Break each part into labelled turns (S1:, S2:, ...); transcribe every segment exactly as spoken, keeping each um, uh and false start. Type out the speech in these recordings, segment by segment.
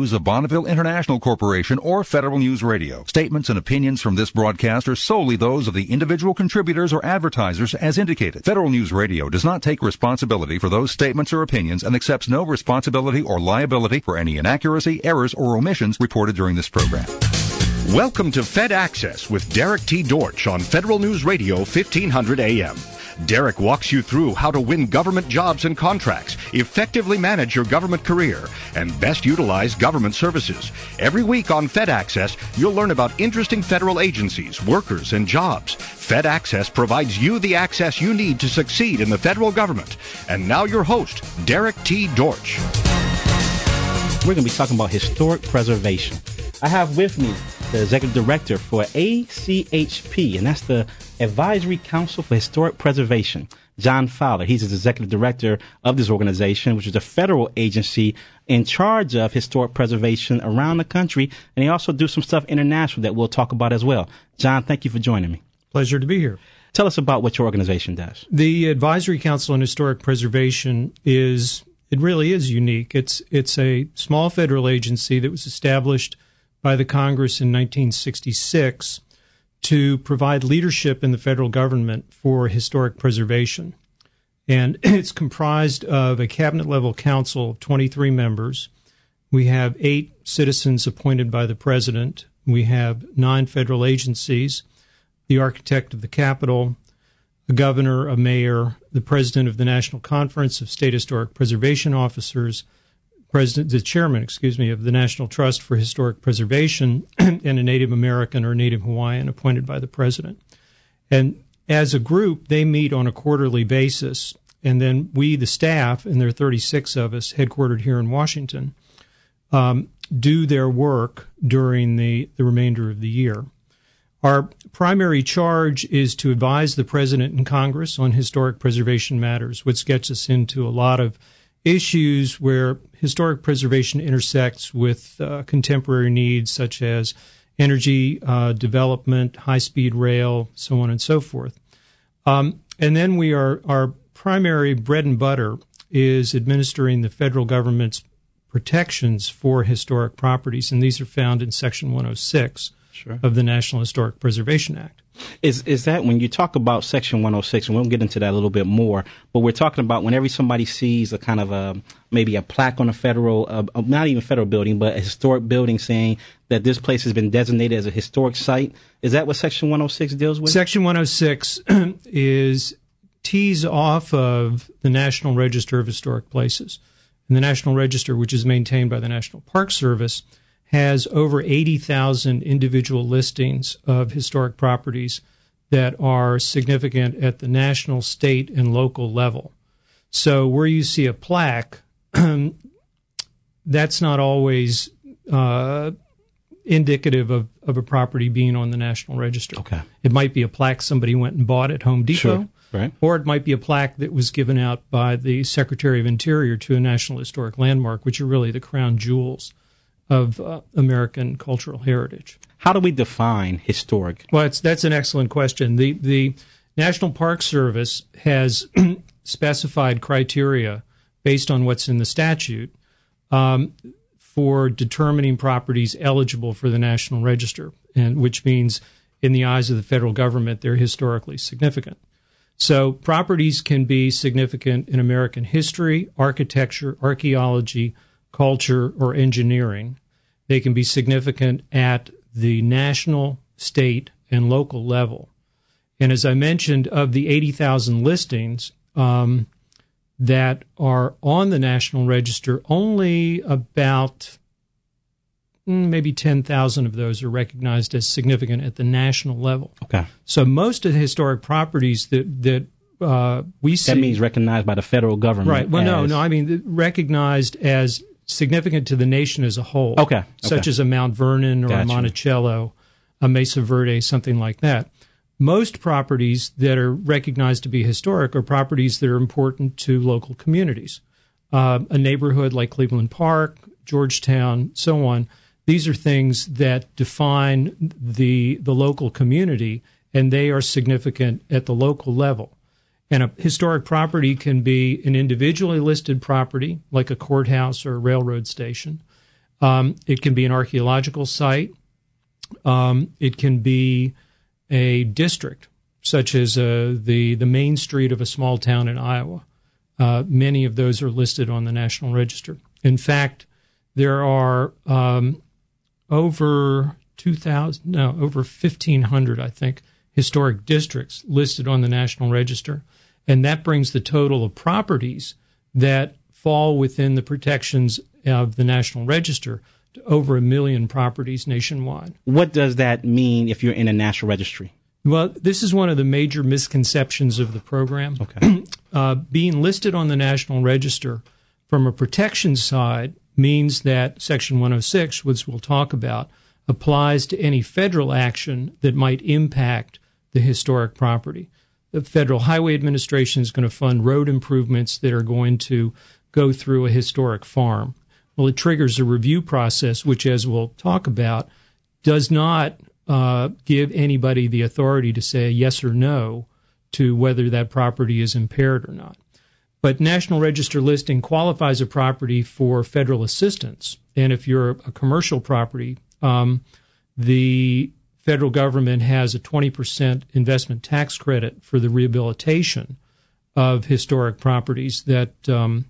S1: views of Bonneville International Corporation or Federal News Radio. Statements and opinions from this broadcast are solely those of the individual contributors or advertisers as indicated. Federal News Radio does not take responsibility for those statements or opinions and accepts no responsibility or liability for any inaccuracy, errors, or omissions reported during this program.
S2: Welcome to Fed Access with Derek T. Dortch on Federal News Radio fifteen hundred A M. Derek walks you through how to win government jobs and contracts, effectively manage your government career, and best utilize government services. Every week on Fed Access, you'll learn about interesting federal agencies, workers, and jobs. Fed Access provides you the access you need to succeed in the federal government. And now your host, Derek T. Dortch.
S3: We're going to be talking about historic preservation. I have with me the Executive Director for A C H P, and that's the Advisory Council for Historic Preservation, John Fowler. He's the Executive Director of this organization, which is a federal agency in charge of historic preservation around the country, and they also do some stuff international that we'll talk about as well. John, thank you for joining me.
S4: Pleasure to be here.
S3: Tell us about what your organization does.
S4: The Advisory Council on Historic Preservation is, it really is unique. It's, it's a small federal agency that was established by the Congress in nineteen sixty-six to provide leadership in the federal government for historic preservation. And it's comprised of a cabinet-level council of twenty-three members. We have eight citizens appointed by the president. We have nine federal agencies, the architect of the Capitol, a governor, a mayor, the president of the National Conference of State Historic Preservation Officers, President, the chairman, excuse me, of the National Trust for Historic Preservation, and a Native American or Native Hawaiian appointed by the president. And as a group, they meet on a quarterly basis, and then we, the staff, and there are thirty-six of us headquartered here in Washington, um, do their work during the, the remainder of the year. Our primary charge is to advise the president and Congress on historic preservation matters, which gets us into a lot of issues where historic preservation intersects with uh, contemporary needs such as energy uh, development, high-speed rail, so on and so forth. Um, and then we are our primary bread and butter is administering the federal government's protections for historic properties, and these are found in Section one oh six sure. of the National Historic Preservation Act.
S3: Is is that when you talk about Section one oh six, and we'll get into that a little bit more, but we're talking about whenever somebody sees a kind of a, maybe a plaque on a federal, uh, not even federal building, but a historic building saying that this place has been designated as a historic site, is that what Section one oh six deals with?
S4: Section one oh six is tees off of the National Register of Historic Places. And the National Register, which is maintained by the National Park Service, has over eighty thousand individual listings of historic properties that are significant at the national, state, and local level. So where you see a plaque, that's not always uh, indicative of, of a property being on the National Register.
S3: Okay.
S4: It might be a plaque somebody went and bought at Home Depot.
S3: Sure. Right.
S4: Or it might be a plaque that was given out by the Secretary of Interior to a National Historic Landmark, which are really the crown jewels of uh, American cultural heritage.
S3: How do we define historic?
S4: Well, it's, that's an excellent question. The the National Park Service has specified criteria based on what's in the statute um, for determining properties eligible for the National Register, and which means in the eyes of the federal government, they're historically significant. So properties can be significant in American history, architecture, archaeology, culture, or engineering. They can be significant at the national, state, and local level. And as I mentioned, of the eighty thousand listings um, that are on the National Register, only about maybe ten thousand of those are recognized as significant at the national level.
S3: Okay.
S4: So most of the historic properties that, that uh, we see...
S3: That means recognized by the federal government.
S4: Right. Well,
S3: as...
S4: no, no. I mean, recognized as significant to the nation as a whole.
S3: Okay. okay.
S4: Such as a Mount Vernon or
S3: gotcha.
S4: a Monticello, a Mesa Verde, something like that. Most properties that are recognized to be historic are properties that are important to local communities. Uh, a neighborhood like Cleveland Park, Georgetown, so on. These are things that define the the local community, and they are significant at the local level. And a historic property can be an individually listed property, like a courthouse or a railroad station. Um, it can be an archaeological site. Um, it can be a district, such as uh, the, the main street of a small town in Iowa. Uh, many of those are listed on the National Register. In fact, there are um, over two thousand, no, over fifteen hundred, I think, historic districts listed on the National Register. And that brings the total of properties that fall within the protections of the National Register to over a million properties nationwide.
S3: What does that mean if you're in a National Registry?
S4: Well, this is one of the major misconceptions of the program.
S3: Okay.
S4: uh, being listed on the National Register from a protection side means that Section one oh six, which we'll talk about, applies to any federal action that might impact the historic property. The Federal Highway Administration is going to fund road improvements that are going to go through a historic farm. Well, it triggers a review process, which, as we'll talk about, does not uh, give anybody the authority to say yes or no to whether that property is impaired or not. But National Register listing qualifies a property for federal assistance. And if you're a commercial property, um, the federal government has a twenty percent investment tax credit for the rehabilitation of historic properties that um,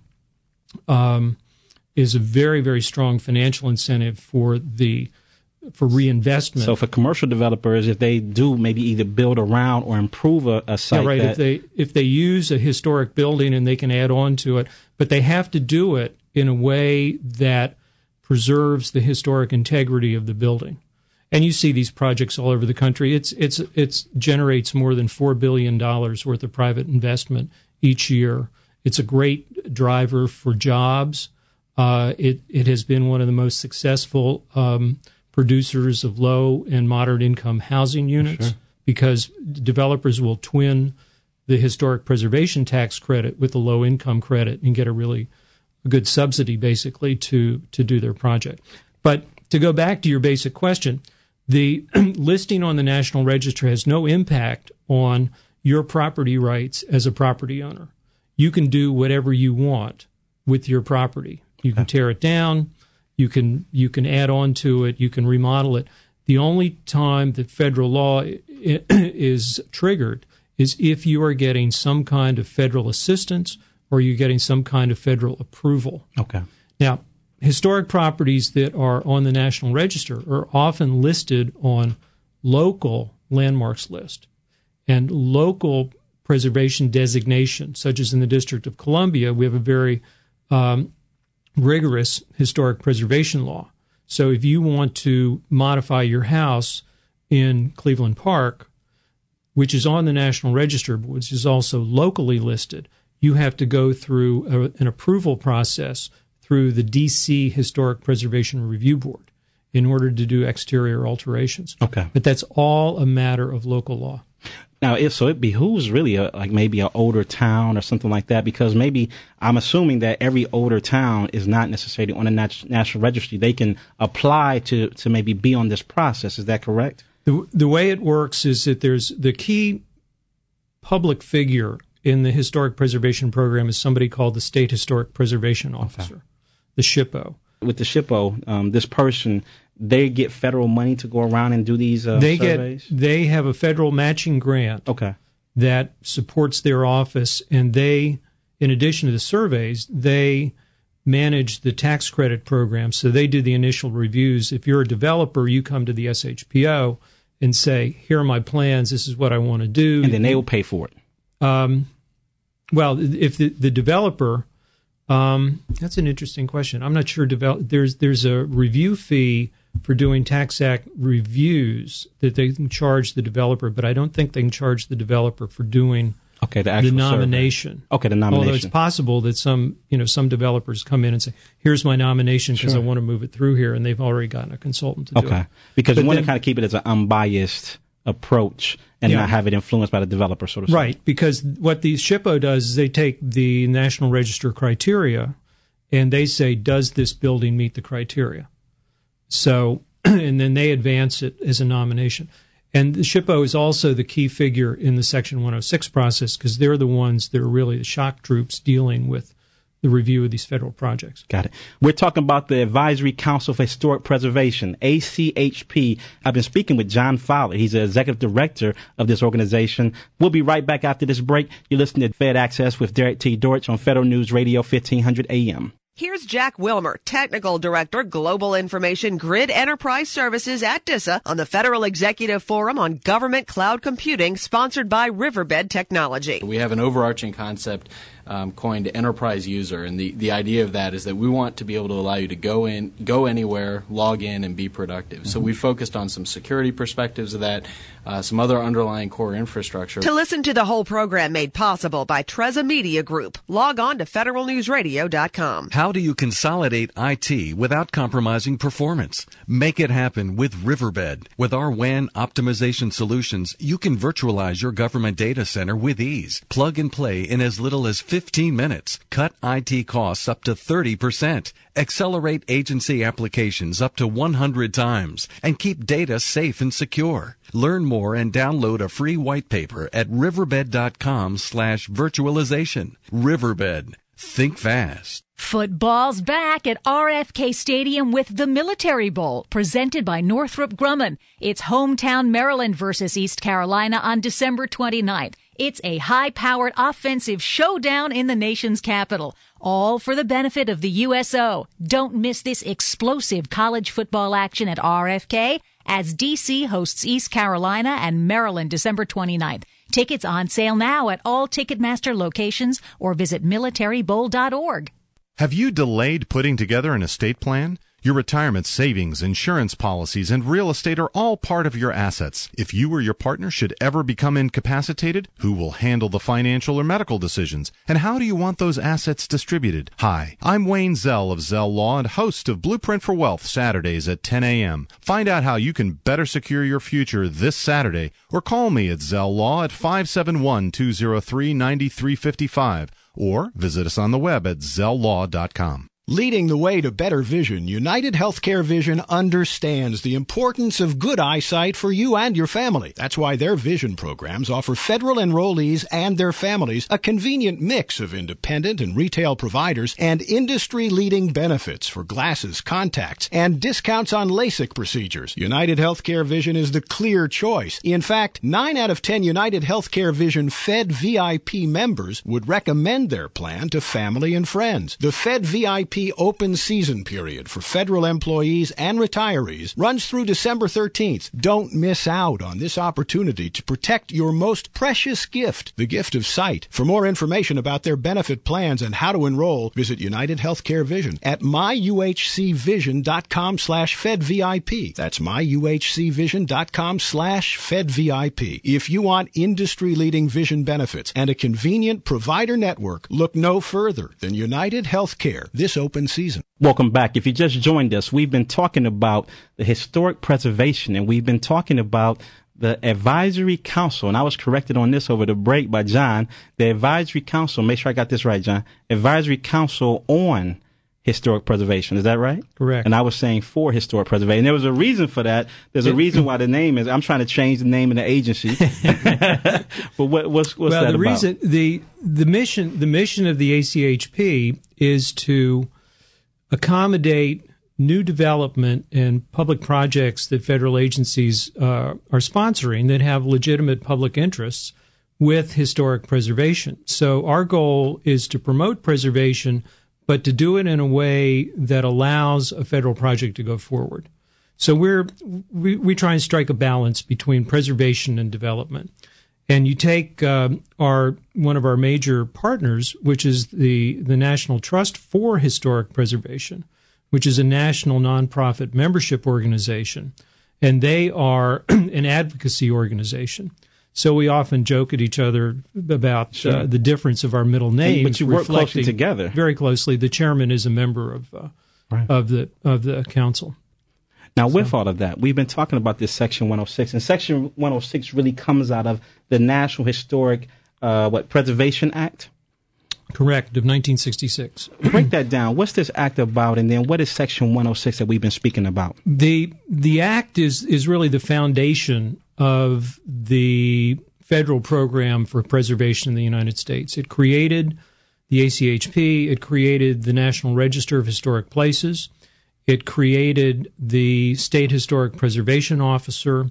S4: um, is a very, very strong financial incentive for the for reinvestment.
S3: So for commercial developers, if they do maybe either build around or improve a, a site,
S4: yeah, right.
S3: that...
S4: If they if they use a historic building and they can add on to it, but they have to do it in a way that preserves the historic integrity of the building. And you see these projects all over the country. It's it's it's generates more than four billion dollars worth of private investment each year. It's a great driver for jobs. Uh, it it has been one of the most successful um, producers of low and moderate income housing units, sure, because developers will twin the historic preservation tax credit with the low income credit and get a really good subsidy basically to to do their project. But to go back to your basic question, the listing on the National Register has no impact on your property rights as a property owner. You can do whatever you want with your property. You can tear it down. You can you can add on to it. You can remodel it. The only time that federal law is triggered is if you are getting some kind of federal assistance or you're getting some kind of federal approval.
S3: Okay.
S4: Now, historic properties that are on the National Register are often listed on local landmarks list. And local preservation designation, such as in the District of Columbia, we have a very um, rigorous historic preservation law. So if you want to modify your house in Cleveland Park, which is on the National Register, but which is also locally listed, you have to go through a, an approval process through the D C Historic Preservation Review Board in order to do exterior alterations.
S3: Okay.
S4: But that's all a matter of local law.
S3: Now, if so, it behooves really a, like maybe an older town or something like that, because maybe I'm assuming that every older town is not necessarily on a nat- national registry. They can apply to, to maybe be on this process. Is that correct?
S4: The, the way it works is that there's the key public figure in the historic preservation program is somebody called the State Historic Preservation Officer, okay, the SHPO.
S3: With the SHPO, um, this person, they get federal money to go around and do these uh,
S4: they
S3: surveys?
S4: Get, they have a federal matching grant,
S3: okay,
S4: that supports their office, and they, in addition to the surveys, they manage the tax credit program. So they do the initial reviews. If you're a developer, you come to the S H P O and say, here are my plans, this is what I want to do.
S3: And then they will pay for it.
S4: Um, well, if the, the developer... Um, that's an interesting question. I'm not sure. Develop, there's there's a review fee for doing Tax Act reviews that they can charge the developer, but I don't think they can charge the developer for doing
S3: okay, the, actual
S4: the nomination.
S3: Survey. Okay, the nomination.
S4: Although it's possible that some you know some developers come in and say, "Here's my nomination because sure. I want to move it through here," and they've already gotten a consultant to
S3: okay.
S4: do it.
S3: Okay, because
S4: but
S3: you want
S4: then,
S3: to kind of keep it as an unbiased approach and yeah. not have it influenced by the developer, so to speak.
S4: Right, because what the SHPO does is they take the National Register criteria and they say, does this building meet the criteria? So, and then they advance it as a nomination. And the SHPO is also the key figure in the Section one oh six process because they're the ones that are really the shock troops dealing with the review of these federal projects.
S3: Got it. We're talking about the Advisory Council for Historic Preservation, A C H P. I've been speaking with John Fowler. He's the executive director of this organization. We'll be right back after this break. You're listening to Fed Access with Derek T. Dortch on Federal News Radio fifteen hundred A M.
S5: Here's Jack Wilmer, Technical Director, Global Information Grid Enterprise Services at D I S A, on the Federal Executive Forum on Government Cloud Computing, sponsored by Riverbed Technology.
S6: We have an overarching concept um, coined enterprise user, and the, the idea of that is that we want to be able to allow you to go in, go anywhere, log in, and be productive. Mm-hmm. So we focused on some security perspectives of that, uh, some other underlying core infrastructure.
S5: To listen to the whole program made possible by Treza Media Group, log on to federal news radio dot com.
S7: How do you consolidate I T without compromising performance? Make it happen with Riverbed. With our W A N optimization solutions, you can virtualize your government data center with ease. Plug and play in as little as fifteen minutes. Cut I T costs up to thirty percent. Accelerate agency applications up to one hundred times. And keep data safe and secure. Learn more and download a free white paper at riverbed.com slash virtualization. Riverbed. Think fast.
S8: Football's back at R F K Stadium with the Military Bowl, presented by Northrop Grumman. It's hometown Maryland versus East Carolina on December twenty-ninth. It's a high-powered offensive showdown in the nation's capital, all for the benefit of the U S O. Don't miss this explosive college football action at R F K as D C hosts East Carolina and Maryland December twenty-ninth. Tickets on sale now at all Ticketmaster locations or visit military bowl dot org.
S9: Have you delayed putting together an estate plan? Your retirement savings, insurance policies, and real estate are all part of your assets. If you or your partner should ever become incapacitated, who will handle the financial or medical decisions? And how do you want those assets distributed? Hi, I'm Wayne Zell of Zell Law and host of Blueprint for Wealth Saturdays at ten a.m. Find out how you can better secure your future this Saturday, or call me at Zell Law at five seven one, two zero three, nine three five five, or visit us on the web at zell law dot com.
S10: Leading the way to better vision, United Healthcare Vision understands the importance of good eyesight for you and your family. That's why their vision programs offer federal enrollees and their families a convenient mix of independent and retail providers and industry-leading benefits for glasses, contacts, and discounts on LASIK procedures. United Healthcare Vision is the clear choice. In fact, nine out of ten United Healthcare Vision Fed V I P members would recommend their plan to family and friends. The Fed V I P open season period for federal employees and retirees runs through December thirteenth. Don't miss out on this opportunity to protect your most precious gift, the gift of sight. For more information about their benefit plans and how to enroll, visit United Healthcare Vision at my u h c vision dot com slash fed V I P. That's my u h c vision dot com slash fed V I P. If you want industry-leading vision benefits and a convenient provider network, look no further than United Healthcare this open season.
S3: Welcome back. If you just joined us, we've been talking about the historic preservation, and we've been talking about the Advisory Council, and I was corrected on this over the break by John. The Advisory Council, make sure I got this right, John. Advisory Council on Historic Preservation. Is that right?
S4: Correct.
S3: And I was saying for historic preservation. There was a reason for that. There's a reason why the name is. I'm trying to change the name of the agency. But what, what's what's
S4: well,
S3: that
S4: the
S3: about?
S4: reason the the mission the mission of the A C H P is to accommodate new development and public projects that federal agencies uh, are sponsoring that have legitimate public interests with historic preservation. So our goal is to promote preservation, but to do it in a way that allows a federal project to go forward. So we're we, we try and strike a balance between preservation and development. And you take uh, our one of our major partners, which is the, the National Trust for Historic Preservation, which is a national nonprofit membership organization, and they are an advocacy organization. So we often joke at each other about
S3: sure.
S4: uh, the difference of our middle names.
S3: But you work closely together.
S4: Very closely. The chairman is a member of uh, right. of the of the council.
S3: Now,
S4: so.
S3: with all of that, we've been talking about this Section one oh six, and Section one oh six really comes out of the National Historic uh, what Preservation Act?
S4: Correct, of nineteen sixty-six.
S3: Break that down. What's this act about, and then what is Section one oh six that we've been speaking about?
S4: The the act is is really the foundation of the federal program for preservation in the United States. It created the A C H P. It created the National Register of Historic Places. It created the State Historic Preservation Officer.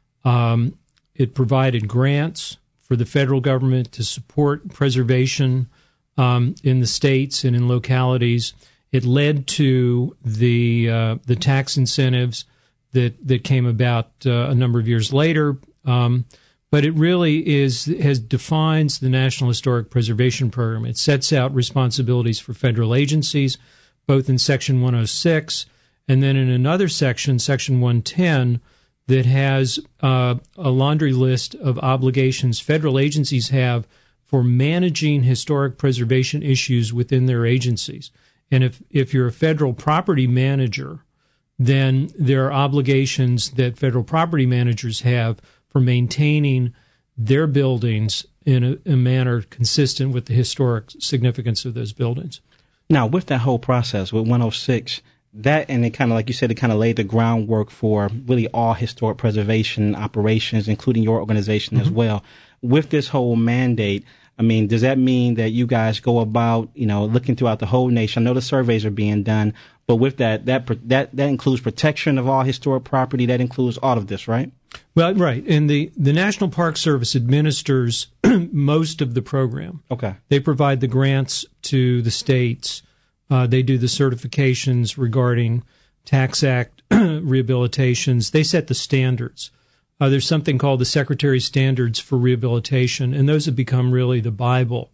S4: Um, it provided grants for the federal government to support preservation um, in the states and in localities. It led to the uh, the tax incentives that that came about uh, a number of years later. Um, but it really is has defines the National Historic Preservation Program. It sets out responsibilities for federal agencies, both in Section one oh six and then in another section, Section one ten, that has uh, a laundry list of obligations federal agencies have for managing historic preservation issues within their agencies. And if, if you're a federal property manager, then there are obligations that federal property managers have for maintaining their buildings in a, a manner consistent with the historic significance of those buildings.
S3: Now, with that whole process, with one oh six, that, and it kind of, like you said, it kind of laid the groundwork for really all historic preservation operations, including your organization mm-hmm. as well. With this whole mandate, I mean, does that mean that you guys go about, you know, looking throughout the whole nation? I know the surveys are being done, but with that, that that that includes protection of all historic property. That includes all of this, right?
S4: Well, right. And the, the National Park Service administers most of the program.
S3: Okay.
S4: They provide the grants to the states. Uh, they do the certifications regarding Tax Act rehabilitations. They set the standards. Uh, there's something called the Secretary's Standards for Rehabilitation, and those have become really the Bible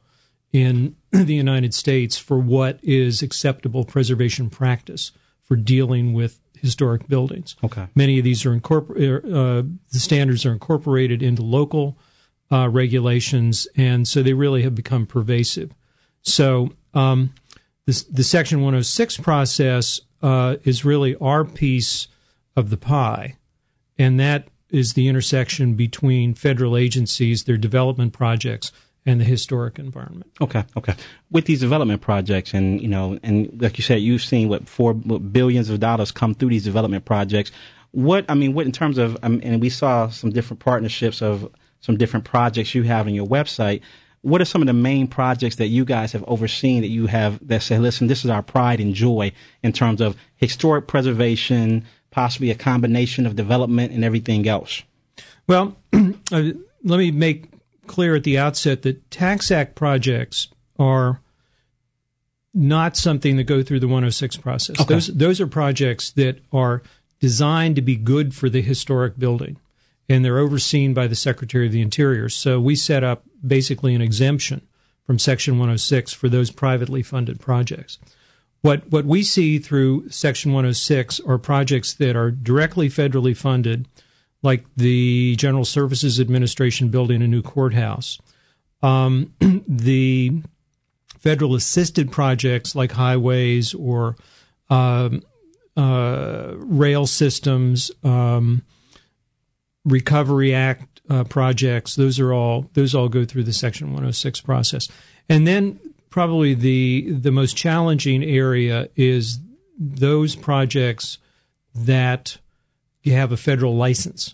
S4: in the United States for what is acceptable preservation practice for dealing with historic buildings.
S3: Okay.
S4: Many of these are incorporated, uh, the standards are incorporated into local uh, regulations, and so they really have become pervasive. So um, this, the Section one oh six process uh, is really our piece of the pie, and that is the intersection between federal agencies, their development projects, and the historic environment.
S3: Okay, okay. With these development projects, and you know, and like you said, you've seen what four what billions of dollars come through these development projects. What I mean, what in terms of, um, and we saw some different partnerships of some different projects you have on your website. What are some of the main projects that you guys have overseen that you have that say, listen, this is our pride and joy in terms of historic preservation, possibly a combination of development and everything else?
S4: Well, let me make clear at the outset that Tax Act projects are not something that go through the one oh six process.
S3: Okay.
S4: Those those are projects that are designed to be good for the historic building, and they're overseen by the Secretary of the Interior. So we set up basically an exemption from Section one oh six for those privately funded projects. What what we see through Section one oh six are projects that are directly federally funded, like the General Services Administration building a new courthouse, um, the federal assisted projects like highways or um, uh, rail systems, um, Recovery Act uh, projects. Those are all those all go through the Section one oh six process, and then probably the the most challenging area is those projects that you have a federal license.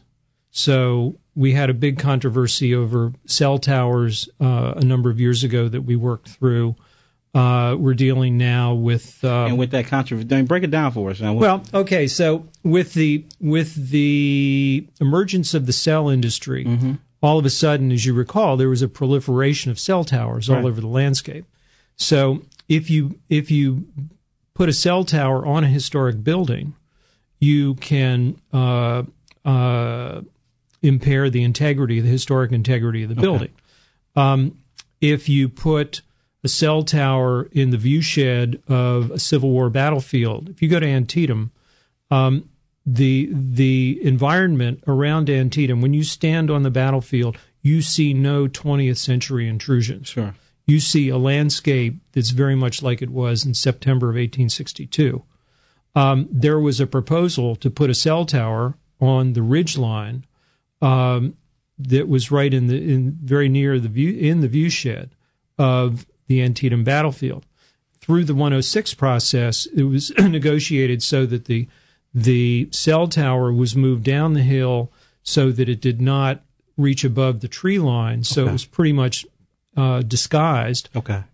S4: So we had a big controversy over cell towers uh, a number of years ago that we worked through. Uh, we're dealing now with uh,
S3: and with that controversy. Break it down for us. Now.
S4: Well, okay, so with the with the emergence of the cell industry, mm-hmm. all of a sudden, as you recall, there was a proliferation of cell towers all right. over the landscape. So if you if you put a cell tower on a historic building, you can uh, uh, impair the integrity, the historic integrity of the building. Okay. Um, if you put a cell tower in the viewshed of a Civil War battlefield, if you go to Antietam, um, the the environment around Antietam, when you stand on the battlefield, you see no twentieth century intrusions.
S3: Sure.
S4: You see a landscape that's very much like it was in September of eighteen sixty-two. Um, there was a proposal to put a cell tower on the ridge line um, that was right in the in very near the view in the viewshed of the Antietam battlefield. Through the one oh six process, it was negotiated so that the the cell tower was moved down the hill so that it did not reach above the tree line. So okay. it was pretty much Uh, disguised
S3: okay.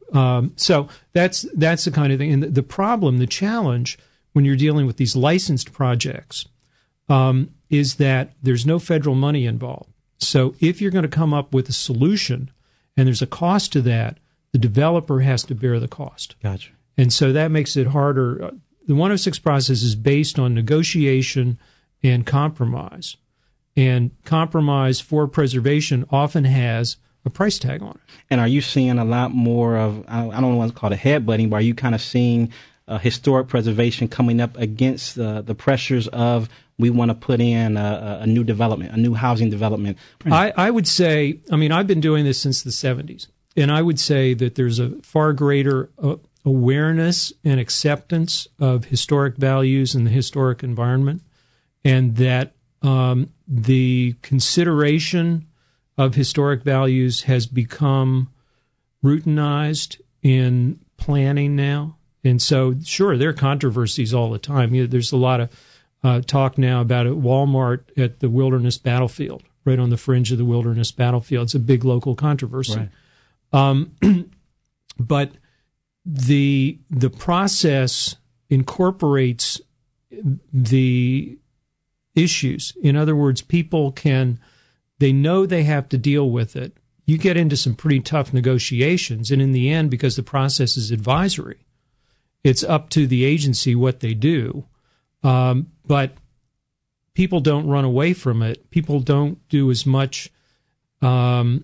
S4: Um, so that's that's the kind of thing. And the, the problem, the challenge when you're dealing with these licensed projects um, is that there's no federal money involved. So if you're going to come up with a solution and there's a cost to that, the developer has to bear the cost.
S3: Gotcha.
S4: And so that makes it harder. The one oh six process is based on negotiation and compromise. And compromise for preservation often has a price tag on it.
S3: And are you seeing a lot more of, I don't know what's called a headbutting, but are you kind of seeing uh, historic preservation coming up against uh, the pressures of we want to put in a, a new development, a new housing development?
S4: I, I would say, I mean, I've been doing this since the seventies, and I would say that there's a far greater uh, awareness and acceptance of historic values in the historic environment, and that um, the consideration of historic values has become routinized in planning now. And so, sure, there are controversies all the time. You know, there's a lot of uh, talk now about it. Walmart at the Wilderness Battlefield, right on the fringe of the Wilderness Battlefield. It's a big local controversy.
S3: Right.
S4: Um, but the the process incorporates the issues. In other words, people can, they know they have to deal with it. You get into some pretty tough negotiations, and in the end, because the process is advisory, it's up to the agency what they do. Um, but people don't run away from it. People don't do as much um,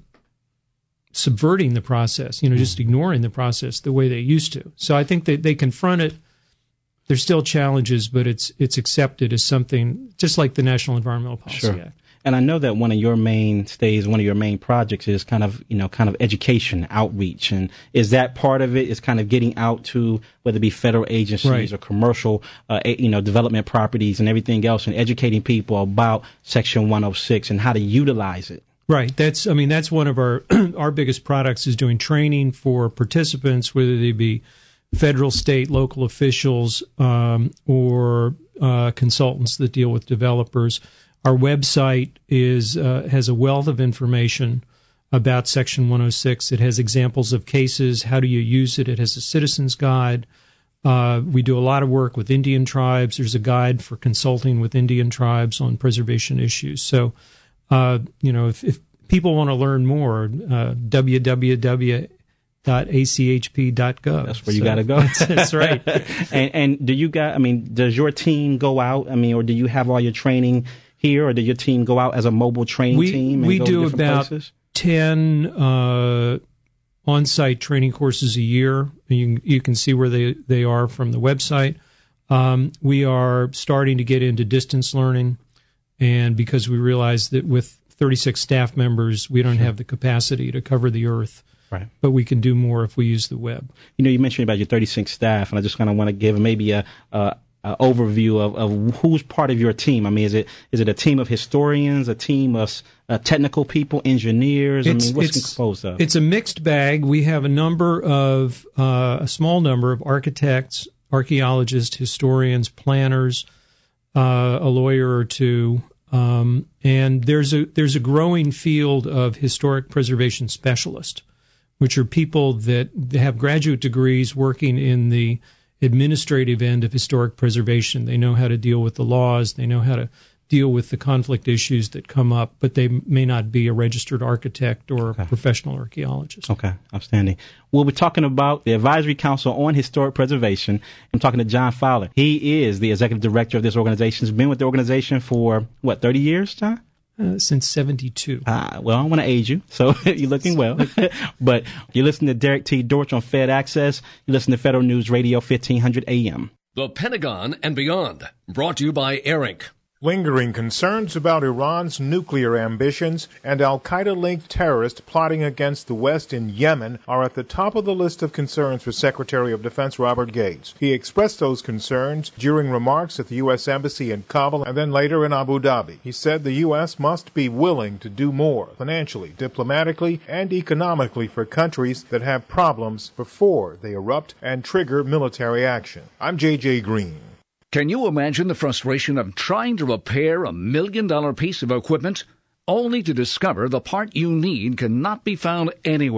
S4: subverting the process, you know, just ignoring the process the way they used to. So I think that they confront it. There's still challenges, but it's it's accepted as something just like the National Environmental Policy
S3: Sure.
S4: Act.
S3: And I know that one of your mainstays, one of your main projects is kind of, you know, kind of education, outreach. And is that part of it, is kind of getting out to whether it be federal agencies
S4: Right.
S3: or commercial, uh, you know, development properties and everything else, and educating people about Section one oh six and how to utilize it?
S4: Right. That's, I mean, that's one of our, our biggest products is doing training for participants, whether they be federal, state, local officials, um, or uh, consultants that deal with developers. Our website is uh, has a wealth of information about Section one oh six. It has examples of cases. How do you use it? It has a citizen's guide. Uh, we do a lot of work with Indian tribes. There's a guide for consulting with Indian tribes on preservation issues. So, uh, you know, if, if people want to learn more, uh, w w w dot a c h p dot gov.
S3: That's where you
S4: So,
S3: got to go.
S4: That's, that's right.
S3: and, and do you got, I mean, does your team go out? I mean, or do you have all your training here, or did your team go out as a mobile training
S4: we,
S3: team? And
S4: we
S3: go
S4: do
S3: to different
S4: about
S3: places?
S4: ten uh, on-site training courses a year. You, you can see where they, they are from the website. Um, we are starting to get into distance learning, and because we realize that with thirty-six staff members, we don't
S3: Sure.
S4: have the capacity to cover the earth.
S3: Right.
S4: But we can do more if we use the web.
S3: You know, you mentioned about your thirty-six staff, and I just kind of want to give maybe a, a, a overview of, of who's part of your team. I mean, is it is it a team of historians, a team of uh, technical people, engineers?
S4: It's,
S3: I mean, what's
S4: it's,
S3: composed of?
S4: It's a mixed bag. We have a number of, uh, a small number of architects, archaeologists, historians, planners, uh, a lawyer or two. Um, and there's a there's a growing field of historic preservation specialists, which are people that have graduate degrees working in the administrative end of historic preservation. They know how to deal with the laws. They know how to deal with the conflict issues that come up, but they may not be a registered architect or
S3: Okay.
S4: a professional archaeologist.
S3: Okay, outstanding. We'll be talking about the Advisory Council on Historic Preservation. I'm talking to John Fowler. He is the executive director of this organization. He's been with the organization for, what, thirty years, John?
S4: Uh, since seventy-two.
S3: Uh, well, I don't want to age you, so you're looking well. But you're listening to Derek T. Dortch on Fed Access. You listen to Federal News Radio, fifteen hundred A M.
S11: The Pentagon and Beyond, brought to you by Eric.
S12: Lingering concerns about Iran's nuclear ambitions and al-Qaeda-linked terrorists plotting against the West in Yemen are at the top of the list of concerns for Secretary of Defense Robert Gates. He expressed those concerns during remarks at the U S Embassy in Kabul and then later in Abu Dhabi. He said the U S must be willing to do more financially, diplomatically, and economically for countries that have problems before they erupt and trigger military action. I'm J J Green.
S13: Can you imagine the frustration of trying to repair a million-dollar piece of equipment, only to discover the part you need cannot be found anywhere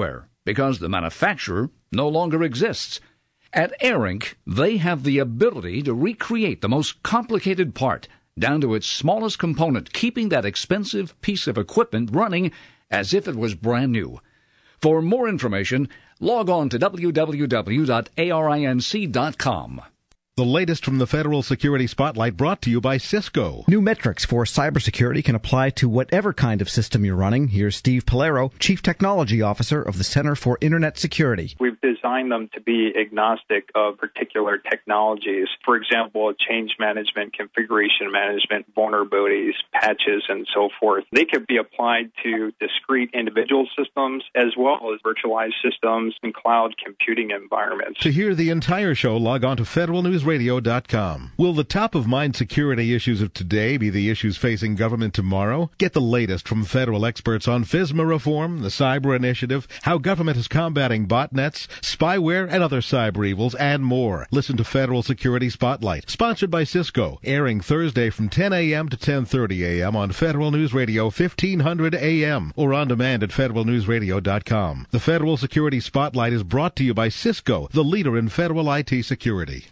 S13: because the manufacturer no longer exists. At AirInc, they have the ability to recreate the most complicated part down to its smallest component, keeping that expensive piece of equipment running as if it was brand new. For more information, log on to w w w dot arinc dot com.
S14: The latest from the Federal Security Spotlight brought to you by Cisco.
S15: New metrics for cybersecurity can apply to whatever kind of system you're running. Here's Steve Polero, Chief Technology Officer of the Center for Internet Security.
S16: We've designed them to be agnostic of particular technologies. For example, change management, configuration management, vulnerabilities, patches, and so forth. They could be applied to discrete individual systems as well as virtualized systems and cloud computing environments.
S14: To hear the entire show, log on to federal news radio dot com. Will the top-of-mind security issues of today be the issues facing government tomorrow? Get the latest from federal experts on FISMA reform, the cyber initiative, how government is combating botnets, spyware, and other cyber evils, and more. Listen to Federal Security Spotlight, sponsored by Cisco, airing Thursday from ten a.m. to ten thirty a.m. on Federal News Radio fifteen hundred A M or on demand at federal news radio dot com. The Federal Security Spotlight is brought to you by Cisco, the leader in federal I T security.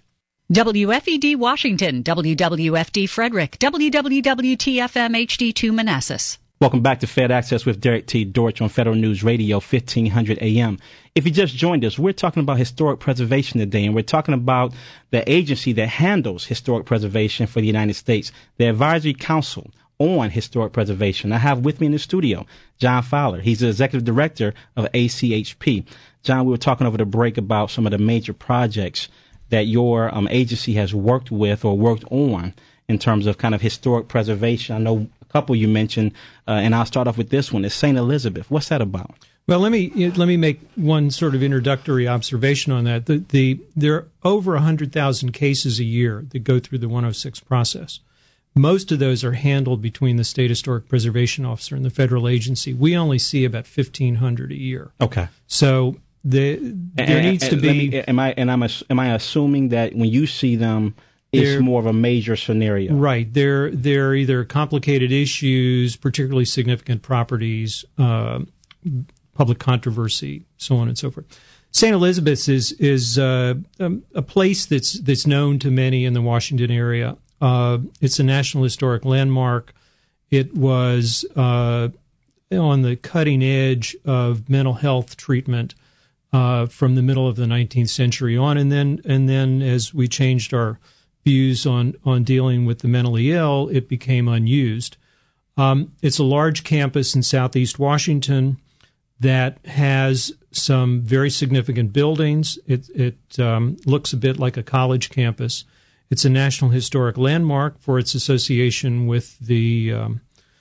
S17: W F E D Washington, W W F D Frederick, W W W T F M H D two Manassas.
S3: Welcome back to Fed Access with Derek T. Dortch on Federal News Radio, fifteen hundred A M. If you just joined us, we're talking about historic preservation today, and we're talking about the agency that handles historic preservation for the United States, the Advisory Council on Historic Preservation. I have with me in the studio John Fowler. He's the Executive Director of A C H P. John, we were talking over the break about some of the major projects that your um, agency has worked with or worked on in terms of kind of historic preservation. I know a couple you mentioned, uh, and I'll start off with this one. It's Saint Elizabeth. What's that about?
S4: Well, let me let me make one sort of introductory observation on that. The, the there are over one hundred thousand cases a year that go through the one oh six process. Most of those are handled between the State Historic Preservation Officer and the federal agency. We only see about fifteen hundred a year.
S3: Okay.
S4: So the, there
S3: and,
S4: needs
S3: and,
S4: to be.
S3: Me, am I and I'm am I assuming that when you see them, it's more of a major scenario?
S4: Right. They're they're either complicated issues, particularly significant properties, uh, public controversy, so on and so forth. Saint Elizabeth's is is uh, um, a place that's that's known to many in the Washington area. Uh, it's a National Historic Landmark. It was uh, on the cutting edge of mental health treatment uh, from the middle of the nineteenth century on, and then and then as we changed our views on on dealing with the mentally ill, it became unused. Um, it's a large campus in Southeast Washington that has some very significant buildings. It, it um, looks a bit like a college campus. It's a National Historic Landmark for its association with the um,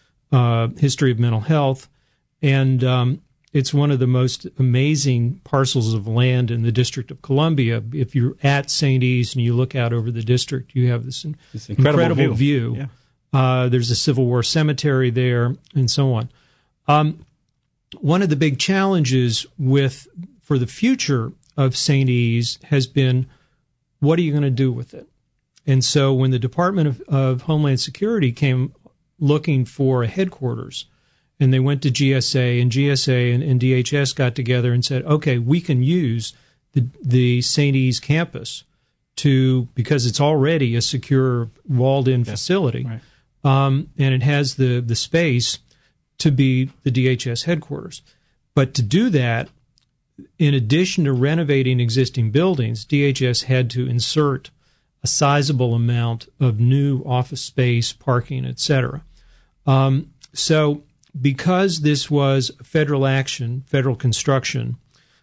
S4: uh, history of mental health, and um, it's one of the most amazing parcels of land in the District of Columbia. If you're at Saint E's and you look out over the district, you have this, in-
S3: this incredible,
S4: incredible view.
S3: view.
S4: Yeah. Uh, there's a Civil War cemetery there, and so on. Um, one of the big challenges with for the future of Saint E's has been, what are you going to do with it? And so when the Department of, of Homeland Security came looking for a headquarters, and they went to G S A, and G S A and, and D H S got together and said, okay, we can use the, the Saint E's campus to, because it's already a secure walled-in yeah, facility,
S3: right.
S4: um, and it has the, the space to be the D H S headquarters. But to do that, in addition to renovating existing buildings, D H S had to insert a sizable amount of new office space, parking, et cetera. Um, so because this was federal action, federal construction,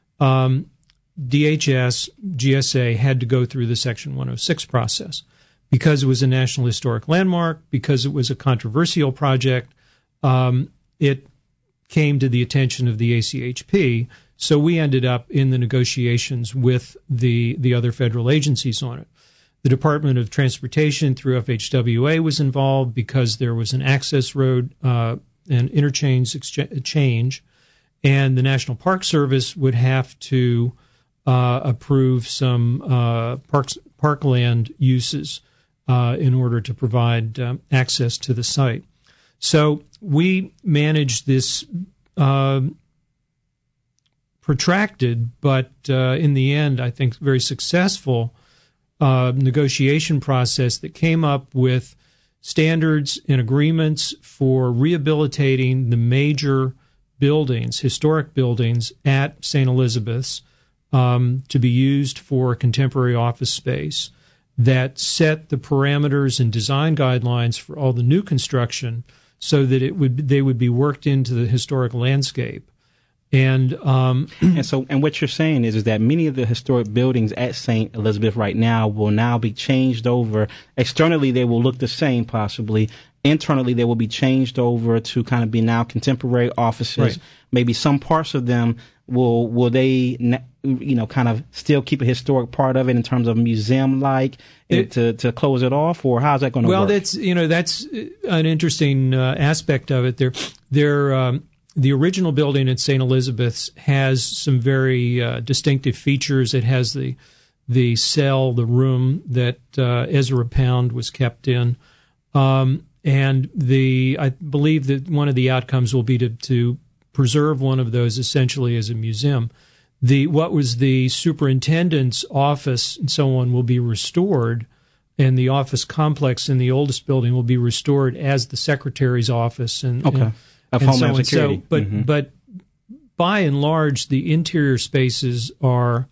S4: um, D H S, G S A had to go through the Section one oh six process. Because it was a National Historic Landmark, because it was a controversial project, um, it came to the attention of the A C H P. So we ended up in the negotiations with the, the other federal agencies on it. The Department of Transportation through F H W A was involved because there was an access road uh, and interchange exchange, and the National Park Service would have to uh, approve some uh, parks, parkland uses uh, in order to provide um, access to the site. So we managed this uh, protracted, but uh, in the end, I think very successful uh, negotiation process that came up with standards and agreements for rehabilitating the major buildings, historic buildings at Saint Elizabeth's, um, to be used for contemporary office space, that set the parameters and design guidelines for all the new construction so that it would they would be worked into the historic landscape. And um,
S3: and so, and what you're saying is, is that many of the historic buildings at Saint Elizabeth right now will now be changed over. Externally, they will look the same, possibly. Internally, they will be changed over to kind of be now contemporary offices. Right. Maybe some parts of them will will they, you know, kind of still keep a historic part of it in terms of museum-like it, to to close it off, or how's that going to
S4: well,
S3: work?
S4: Well, that's you know that's an interesting uh, aspect of it. They're they're um, The original building at Saint Elizabeth's has some very uh, distinctive features. It has the the cell, the room that uh, Ezra Pound was kept in, um, and the I believe that one of the outcomes will be to, to preserve one of those essentially as a museum. The what was the superintendent's office and so on will be restored, and the office complex in the oldest building will be restored as the secretary's office. And,
S3: okay.
S4: and
S3: Of
S4: and
S3: Homeland
S4: so
S3: Security.
S4: So, but
S3: mm-hmm.
S4: but by and large, the interior spaces are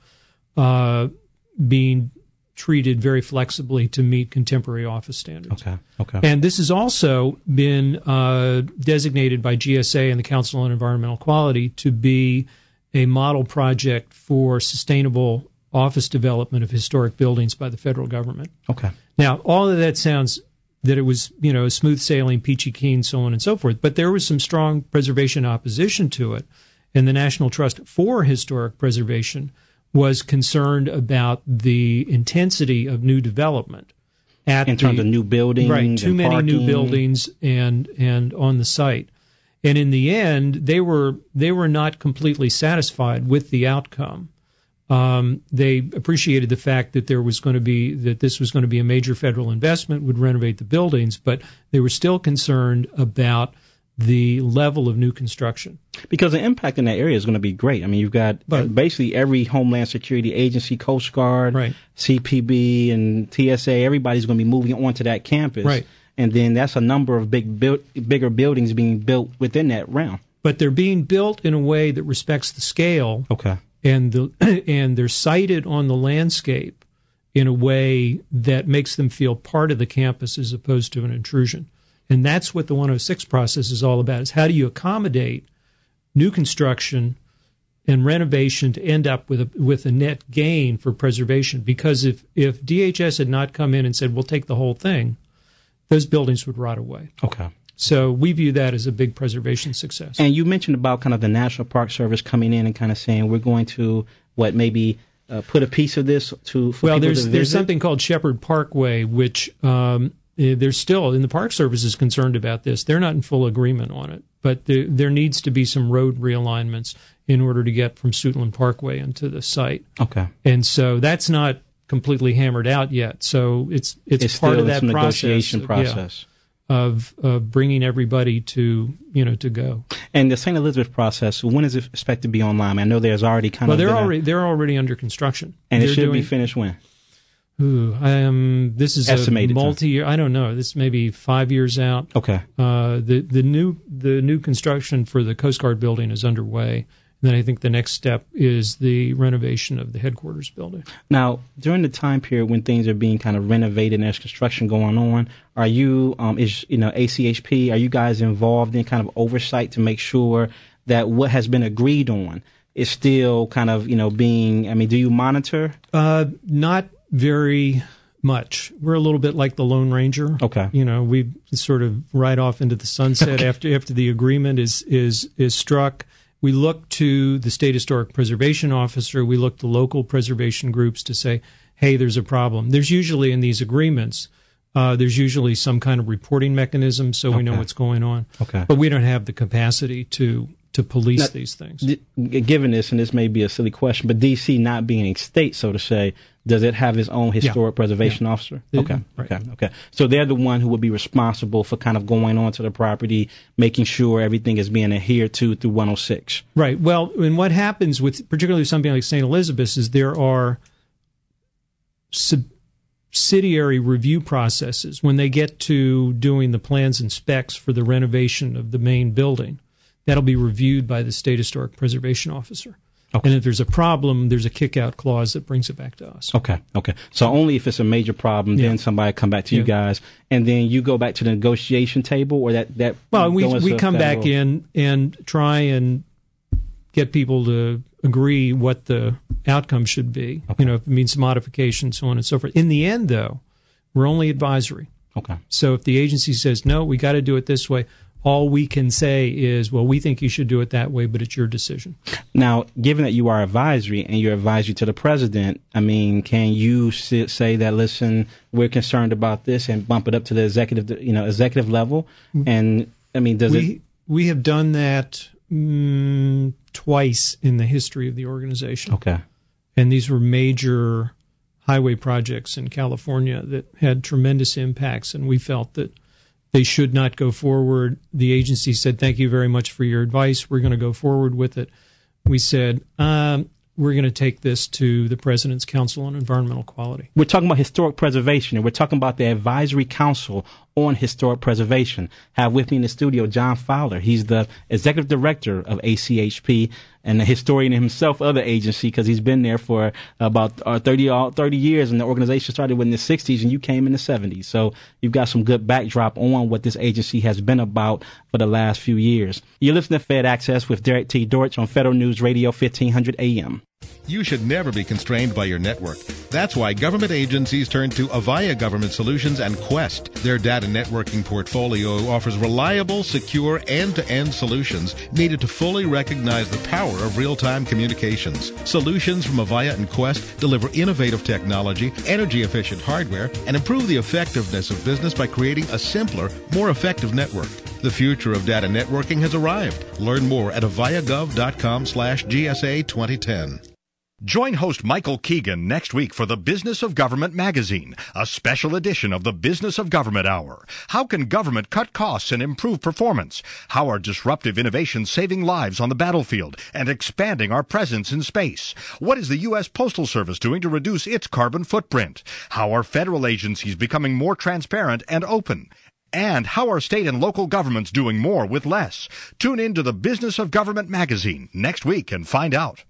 S4: uh, being treated very flexibly to meet contemporary office standards.
S3: Okay. Okay.
S4: And this has also been uh, designated by G S A and the Council on Environmental Quality to be a model project for sustainable office development of historic buildings by the federal government.
S3: Okay.
S4: Now, all of that sounds that it was, you know, smooth sailing, peachy keen, so on and so forth. But there was some strong preservation opposition to it. And the National Trust for Historic Preservation was concerned about the intensity of new development. At
S3: In terms
S4: the,
S3: of new buildings,
S4: right, too
S3: and
S4: many
S3: parking.
S4: new buildings and and on the site. And in the end, they were they were not completely satisfied with the outcome. Um, they appreciated the fact that there was going to be that this was going to be a major federal investment, would renovate the buildings, but they were still concerned about the level of new construction.
S3: Because the impact in that area is going to be great. I mean, you've got but, basically every Homeland Security agency, Coast Guard,
S4: right.
S3: C P B, and T S A, everybody's going to be moving onto that campus.
S4: Right.
S3: And then that's a number of big, build, bigger buildings being built within that realm.
S4: But they're being built in a way that respects the scale.
S3: Okay.
S4: And the and they're sited on the landscape in a way that makes them feel part of the campus as opposed to an intrusion. And that's what the one oh six process is all about, is how do you accommodate new construction and renovation to end up with a, with a net gain for preservation? Because if, if D H S had not come in and said, we'll take the whole thing, those buildings would rot away.
S3: Okay.
S4: So we view that as a big preservation success.
S3: And you mentioned about kind of the National Park Service coming in and kind of saying, we're going to, what, maybe uh, put a piece of this to for
S4: well,
S3: people
S4: there's
S3: to visit?
S4: there's something called Shepherd Parkway, which um, they're still, and the Park Service is concerned about this. They're not in full agreement on it, but there, there needs to be some road realignments in order to get from Suitland Parkway into the site.
S3: Okay.
S4: And so that's not completely hammered out yet. So it's it's,
S3: it's
S4: part
S3: still
S4: of that
S3: this
S4: process,
S3: negotiation
S4: of,
S3: process.
S4: Yeah, of of bringing everybody to you know to go.
S3: And the Saint Elizabeth process, when is it expected to be online? I know there's already kind
S4: well,
S3: of
S4: they're
S3: been
S4: already
S3: a,
S4: they're already under construction,
S3: and
S4: they're
S3: it should
S4: doing,
S3: be finished when?
S4: Ooh, um, this is
S3: Estimated
S4: a multi-year. I don't know. This may be five years out.
S3: Okay.
S4: Uh, the the new the new construction for the Coast Guard building is underway. And then I think the next step is the renovation of the headquarters building.
S3: Now, during the time period when things are being kind of renovated and there's construction going on, are you, um, is you know, A C H P, are you guys involved in kind of oversight to make sure that what has been agreed on is still kind of, you know, being, I mean, do you monitor?
S4: Uh, not very much. We're a little bit like the Lone Ranger.
S3: Okay.
S4: You know, we sort of ride off into the sunset
S3: okay.
S4: after after the agreement is is is struck. We look to the State Historic Preservation Officer. We look to local preservation groups to say, hey, there's a problem. There's usually in these agreements, uh, there's usually some kind of reporting mechanism so
S3: okay.
S4: we know what's going on.
S3: Okay.
S4: But we don't have the capacity to to police
S3: now,
S4: these things.
S3: D- given this, and this may be a silly question, but D C not being a state, so to say, does it have its own historic yeah. preservation yeah. officer?
S4: It,
S3: okay,
S4: right.
S3: okay, okay. So they're the one who would be responsible for kind of going onto the property, making sure everything is being adhered to through one oh six.
S4: Right. Well, and what happens with particularly something like Saint Elizabeth's is there are subsidiary review processes when they get to doing the plans and specs for the renovation of the main building. That'll be reviewed by the State Historic Preservation Officer. Okay. And if there's a problem, there's a kick-out clause that brings it back to us.
S3: Okay, okay. So only if it's a major problem, yeah. then somebody come back to yeah. you guys, and then you go back to the negotiation table, or that... that
S4: well, we we come federal... back in and try and get people to agree what the outcome should be. Okay. You know, if it means modification, so on and so forth. In the end, though, we're only advisory.
S3: Okay.
S4: So if the agency says, no, we got to do it this way, all we can say is, well, we think you should do it that way, but it's your decision.
S3: Now, given that you are advisory and you're advisory to the president, I mean, can you say that, listen, we're concerned about this, and bump it up to the executive, you know, executive level? And I mean, does
S4: we,
S3: it?
S4: We have done that mm, twice in the history of the organization.
S3: Okay.
S4: And these were major highway projects in California that had tremendous impacts, and we felt that they should not go forward. The agency said, thank you very much for your advice. We're going to go forward with it. We said, um, we're going to take this to the President's Council on Environmental Quality.
S3: We're talking about historic preservation, and we're talking about the Advisory Council on Historic Preservation. Have with me in the studio John Fowler. He's the Executive Director of A C H P and the historian himself of the agency, because he's been there for about uh, thirty, thirty years, and the organization started in the sixties, and you came in the seventies. So you've got some good backdrop on what this agency has been about for the last few years. You're listening to Fed Access with Derek T. Dortch on Federal News Radio, fifteen hundred A M.
S14: You should never be constrained by your network. That's why government agencies turn to Avaya Government Solutions and Quest. Their data networking portfolio offers reliable, secure, end-to-end solutions needed to fully recognize the power of real-time communications. Solutions from Avaya and Quest deliver innovative technology, energy-efficient hardware, and improve the effectiveness of business by creating a simpler, more effective network. The future of data networking has arrived. Learn more at avayagov.com slash GSA 2010.
S2: Join host Michael Keegan next week for the Business of Government magazine, a special edition of the Business of Government Hour. How can government cut costs and improve performance? How are disruptive innovations saving lives on the battlefield and expanding our presence in space? What is the U S Postal Service doing to reduce its carbon footprint? How are federal agencies becoming more transparent and open? And how are state and local governments doing more with less? Tune in to the Business of Government magazine next week and find out.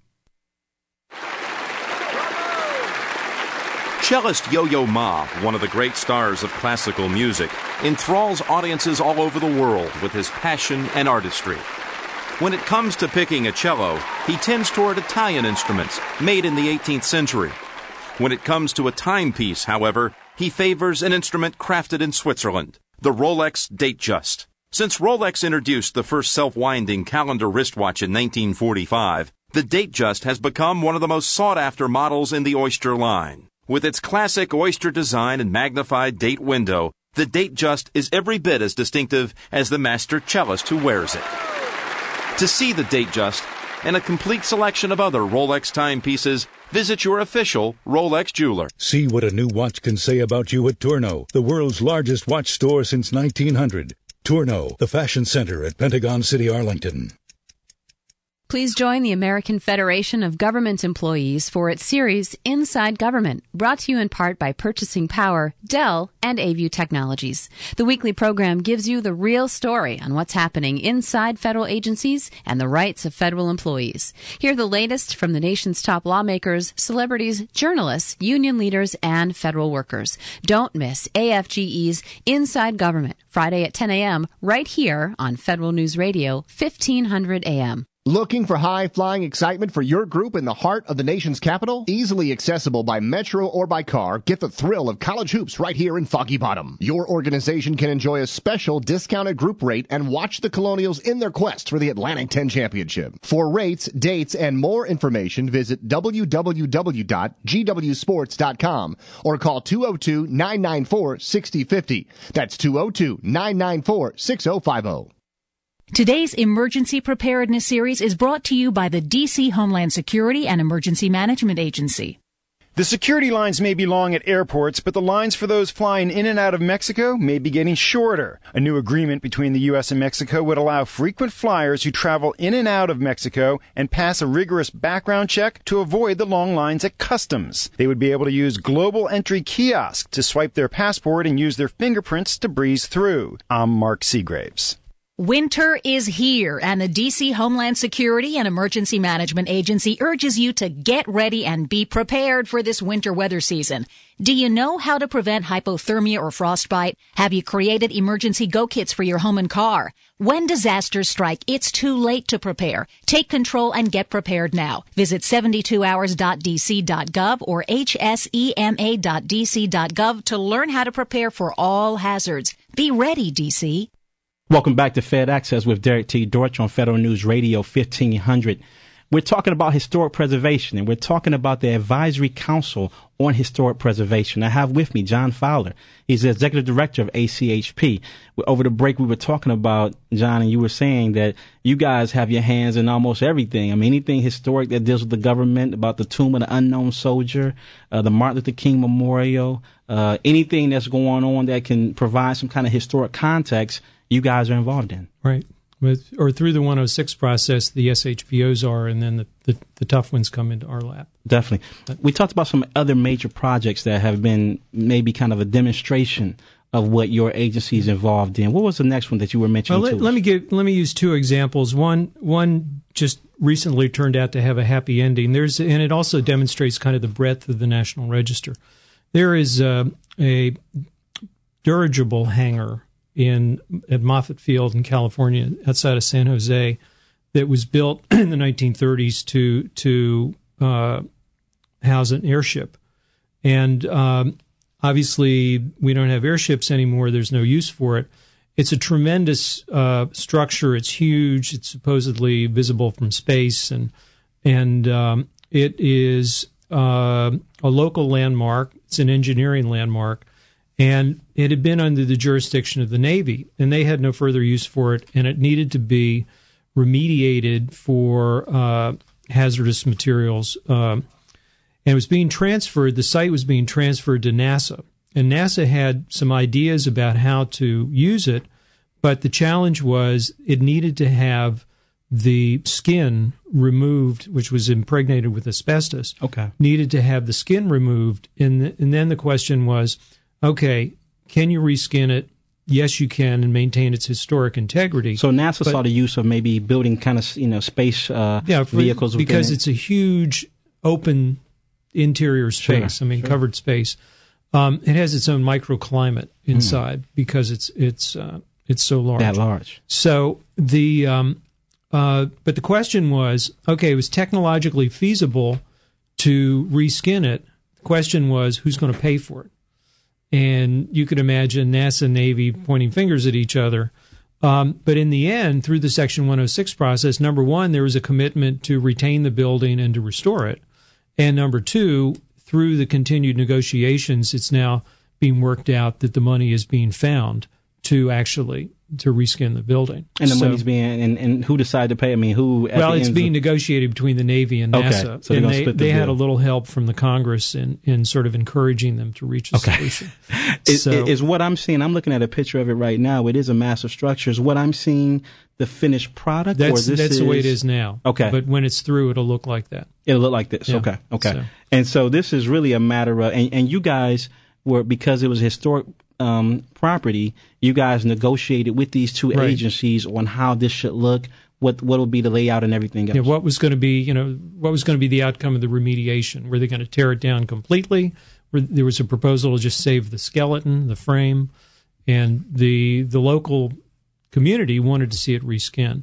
S18: Cellist Yo-Yo Ma, one of the great stars of classical music, enthralls audiences all over the world with his passion and artistry. When it comes to picking a cello, he tends toward Italian instruments made in the eighteenth century. When it comes to a timepiece, however, he favors an instrument crafted in Switzerland, the Rolex Datejust. Since Rolex introduced the first self-winding calendar wristwatch in nineteen forty-five, the Datejust has become one of the most sought-after models in the Oyster line. With its classic Oyster design and magnified date window, the Datejust is every bit as distinctive as the master cellist who wears it. To see the Datejust and a complete selection of other Rolex timepieces, visit your official Rolex jeweler.
S19: See what a new watch can say about you at Tourneau, the world's largest watch store since nineteen hundred. Tourneau, the fashion center at Pentagon City, Arlington.
S20: Please join the American Federation of Government Employees for its series Inside Government, brought to you in part by Purchasing Power, Dell, and A-View Technologies. The weekly program gives you the real story on what's happening inside federal agencies and the rights of federal employees. Hear the latest from the nation's top lawmakers, celebrities, journalists, union leaders, and federal workers. Don't miss A F G E's Inside Government, Friday at ten a.m., right here on Federal News Radio, fifteen hundred A M.
S21: Looking for high-flying excitement for your group in the heart of the nation's capital? Easily accessible by metro or by car, get the thrill of college hoops right here in Foggy Bottom. Your organization can enjoy a special discounted group rate and watch the Colonials in their quest for the Atlantic ten Championship. For rates, dates, and more information, visit w w w dot g w sports dot com or call two oh two, nine nine four, six oh five oh. That's two oh two, nine nine four, six oh five oh.
S8: Today's Emergency Preparedness Series is brought to you by the D C Homeland Security and Emergency Management Agency.
S1: The security lines may be long at airports, but the lines for those flying in and out of Mexico may be getting shorter. A new agreement between the U S and Mexico would allow frequent flyers who travel in and out of Mexico and pass a rigorous background check to avoid the long lines at customs. They would be able to use global entry kiosks to swipe their passport and use their fingerprints to breeze through. I'm Mark Seagraves.
S8: Winter is here, and the D C Homeland Security and Emergency Management Agency urges you to get ready and be prepared for this winter weather season. Do you know how to prevent hypothermia or frostbite? Have you created emergency go kits for your home and car? When disasters strike, it's too late to prepare. Take control and get prepared now. Visit seventy-two hours dot d c dot gov or h s e m a dot d c dot gov to learn how to prepare for all hazards. Be ready, D C.
S3: Welcome back to Fed Access with Derek T. Dortch on Federal News Radio fifteen hundred. We're talking about historic preservation, and we're talking about the Advisory Council on Historic Preservation. I have with me John Fowler. He's the Executive Director of A C H P. Over the break, we were talking about, John, and you were saying that you guys have your hands in almost everything. I mean, anything historic that deals with the government, about the Tomb of the Unknown Soldier, uh, the Martin Luther King Memorial, uh, anything that's going on that can provide some kind of historic context, you guys are involved in.
S4: Right. With, or through the one oh six process, the S H P Os are, and then the, the, the tough ones come into our lap.
S3: Definitely. We talked about some other major projects that have been maybe kind of a demonstration of what your agency is involved in. What was the next one that you were mentioning?
S4: Well, let, let me give let me use two examples. One one just recently turned out to have a happy ending. There's and it also demonstrates kind of the breadth of the National Register. There is uh, a dirigible hangar in at Moffett Field in California, outside of San Jose, that was built in the nineteen thirties to to uh, house an airship. And um, obviously, we don't have airships anymore. There's no use for it. It's a tremendous uh, structure. It's huge. It's supposedly visible from space, and and um, it is uh, a local landmark. It's an engineering landmark. And it had been under the jurisdiction of the Navy, and they had no further use for it, and it needed to be remediated for uh, hazardous materials. Um, and it was being transferred, the site was being transferred to NASA. And NASA had some ideas about how to use it, but the challenge was it needed to have the skin removed, which was impregnated with asbestos.
S3: Okay.
S4: Needed to have the skin removed, and, the, and then the question was, okay, can you reskin it? Yes, you can, and maintain its historic integrity.
S3: So NASA
S4: but,
S3: saw the use of maybe building kind of, you know, space uh,
S4: yeah, for,
S3: vehicles
S4: because
S3: it.
S4: it's a huge open interior space.
S3: Sure,
S4: I mean,
S3: sure.
S4: covered space. Um, it has its own microclimate inside mm. because it's it's uh, it's so large.
S3: That large.
S4: So the um, uh, but the question was, okay, it was technologically feasible to reskin it. The question was, who's going to pay for it? And you could imagine NASA and Navy pointing fingers at each other. Um, but in the end, through the Section one oh six process, number one, there was a commitment to retain the building and to restore it. And number two, through the continued negotiations, it's now being worked out that the money is being found to actually to reskin the building.
S3: And the
S4: so,
S3: money's being, and, and who decided to pay? I mean, who? At
S4: well,
S3: the
S4: it's
S3: end
S4: being
S3: of,
S4: negotiated between the Navy and NASA.
S3: Okay, so
S4: and
S3: they,
S4: they,
S3: the
S4: they had
S3: bill.
S4: a little help from the Congress in, in sort of encouraging them to reach a
S3: okay.
S4: solution.
S3: is,
S4: so,
S3: is what I'm seeing, I'm looking at a picture of it right now. It is a massive structure. Is what I'm seeing the finished product?
S4: That's,
S3: or this
S4: that's
S3: is,
S4: the way it is now.
S3: Okay.
S4: But when it's through, it'll look like that.
S3: It'll look like this.
S4: Yeah.
S3: Okay. Okay.
S4: So.
S3: And so this is really a matter of, and, and you guys were, because it was historic um, property, you guys negotiated with these two
S4: right.
S3: agencies on how this should look, what what will be the layout and everything else.
S4: Yeah, what was going to be, you know, what was going to be the outcome of the remediation? Were they going to tear it down completely? Were, there was a proposal to just save the skeleton, the frame, and the the local community wanted to see it reskinned.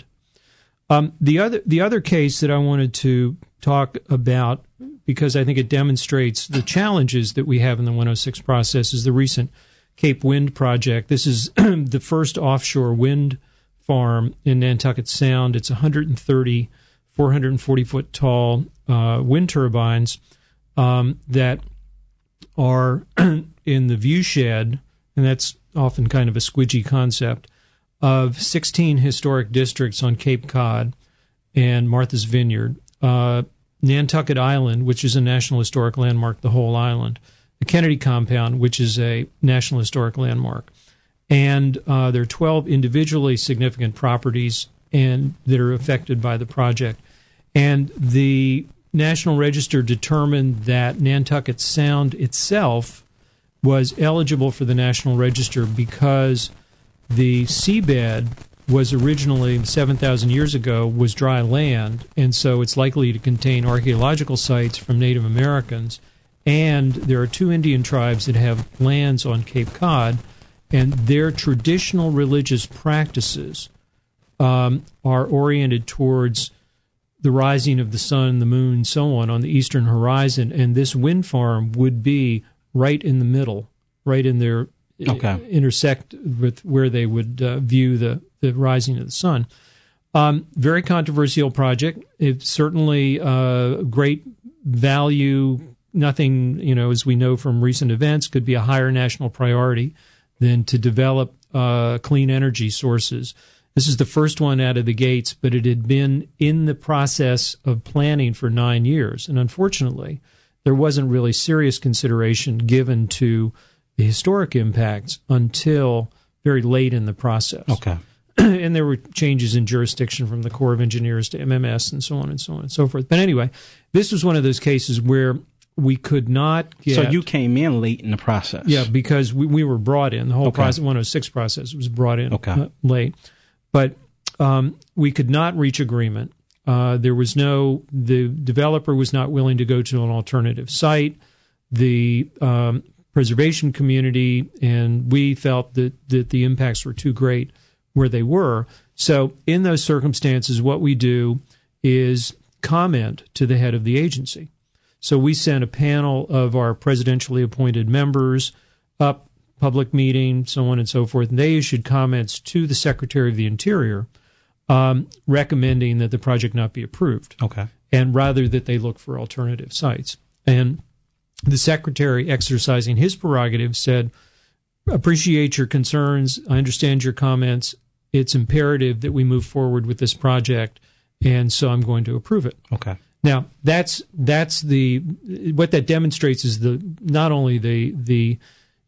S4: Um, the other the other case that I wanted to talk about, because I think it demonstrates the challenges that we have in the one oh six process, is the recent Cape Wind project. This is the first offshore wind farm in Nantucket Sound. It's one hundred thirty, four hundred forty foot tall uh, wind turbines um, that are in the view shed, and that's often kind of a squidgy concept, of sixteen historic districts on Cape Cod and Martha's Vineyard, uh, Nantucket Island, which is a National Historic Landmark, the whole island, the Kennedy Compound, which is a National Historic Landmark, and uh, there are twelve individually significant properties and that are affected by the project. And the National Register determined that Nantucket Sound itself was eligible for the National Register because the seabed was originally, seven thousand years ago, was dry land, and so it's likely to contain archaeological sites from Native Americans. And there are two Indian tribes that have lands on Cape Cod, and their traditional religious practices um, are oriented towards the rising of the sun, the moon, so on, on the eastern horizon, and this wind farm would be right in the middle, right in their
S3: okay.
S4: uh, intersect with where they would uh, view the, the rising of the sun. Um, very controversial project. It's certainly uh, great value. Nothing, you know, as we know from recent events, could be a higher national priority than to develop uh, clean energy sources. This is the first one out of the gates, but it had been in the process of planning for nine years. And unfortunately, there wasn't really serious consideration given to the historic impacts until very late in the process.
S3: Okay.
S4: And there were changes in jurisdiction from the Corps of Engineers to M M S and so on and so on and so forth. But anyway, this was one of those cases where we could not get...
S3: So you came in late in the process.
S4: Yeah, because we, we were brought in. The whole
S3: Okay.
S4: process, one oh six process was brought in
S3: Okay.
S4: uh, late. But um, we could not reach agreement. Uh, there was no... The developer was not willing to go to an alternative site. The um, preservation community and we felt that, that the impacts were too great where they were. So in those circumstances, what we do is comment to the head of the agency. So we sent a panel of our presidentially appointed members up, public meeting, so on and so forth, and they issued comments to the Secretary of the Interior um, recommending that the project not be approved.
S3: Okay.
S4: And rather that they look for alternative sites. And the Secretary, exercising his prerogative, said, appreciate your concerns, I understand your comments, it's imperative that we move forward with this project, and so I'm going to approve it.
S3: Okay.
S4: Now, that's that's the what that demonstrates is the not only the the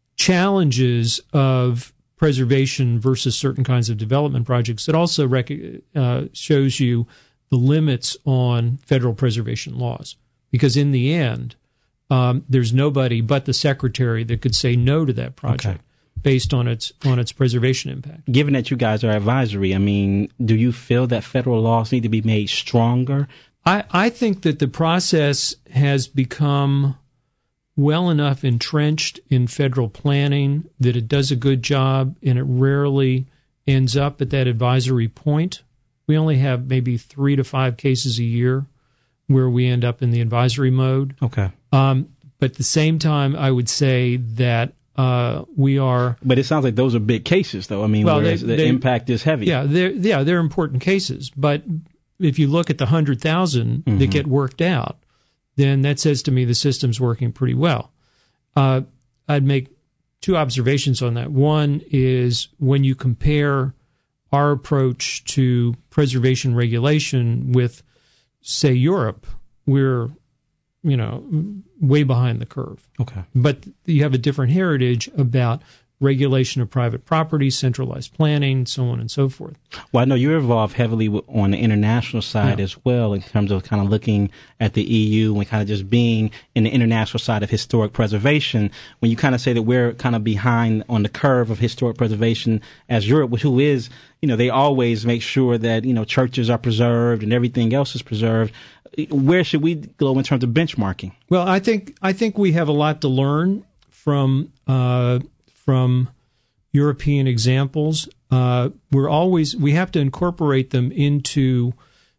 S4: challenges of preservation versus certain kinds of development projects, it also rec- uh, shows you the limits on federal preservation laws. Because in the end, um, there's nobody but the secretary that could say no to that project. Okay. Based on its on its preservation impact.
S3: Given that you guys are advisory, I mean, do you feel that federal laws need to be made stronger?
S4: I, I think that the process has become well enough entrenched in federal planning that it does a good job, and it rarely ends up at that advisory point. We only have maybe three to five cases a year where we end up in the advisory mode.
S3: Okay.
S4: Um, but at the same time, I would say that Uh, we are,
S3: but it sounds like those are big cases, though. I mean,
S4: well,
S3: whereas
S4: they,
S3: the
S4: they,
S3: impact is heavy.
S4: Yeah, they're yeah they're important cases. But if you look at the hundred thousand mm-hmm. that get worked out, then that says to me the system's working pretty well. Uh, I'd make two observations on that. One is when you compare our approach to preservation regulation with, say, Europe, we're you know, way behind the curve.
S3: Okay.
S4: But you have a different heritage about regulation of private property, centralized planning, so on and so forth.
S3: Well, I know you're involved heavily on the international side yeah. as well, in terms of kind of looking at the E U and kind of just being in the international side of historic preservation. When you kind of say that we're kind of behind on the curve of historic preservation as Europe, who is, you know, they always make sure that, you know, churches are preserved and everything else is preserved. Where should we go in terms of benchmarking?
S4: Well, I think I think we have a lot to learn from uh, from European examples. Uh, we're always we have to incorporate them into